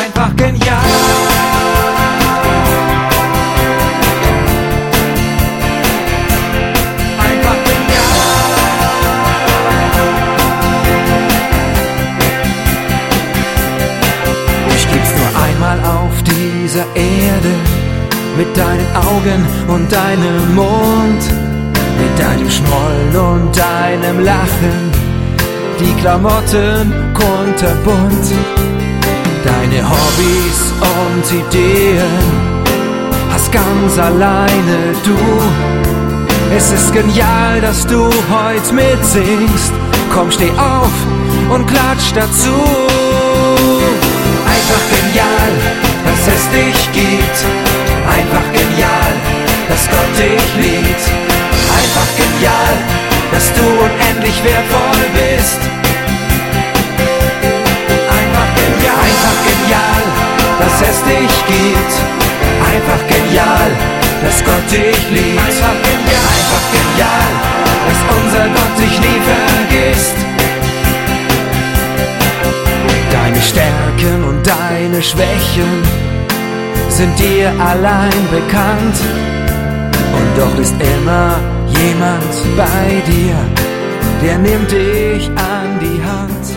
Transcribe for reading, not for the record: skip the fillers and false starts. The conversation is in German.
einfach genial. Einfach genial. Dich gibt's nur einmal auf dieser Erde, mit deinen Augen und deinem Mund, mit deinem Schmoll und deinem Lachen, die Klamotten kunterbunt, deine Hobbys und Ideen hast ganz alleine du. Es ist genial, dass du heute mitsingst. Komm, steh auf und klatsch dazu. Einfach genial, dass es dich gibt. Einfach genial, dass Gott dich liebt. Einfach genial, dass du unendlich wertvoll bist. Einfach genial, dass es dich gibt. Einfach genial, dass Gott dich liebt. Einfach genial, dass unser Gott dich nie vergisst. Deine Stärken und deine Schwächen sind dir allein bekannt. Und doch ist immer jemand bei dir, der nimmt dich an die Hand.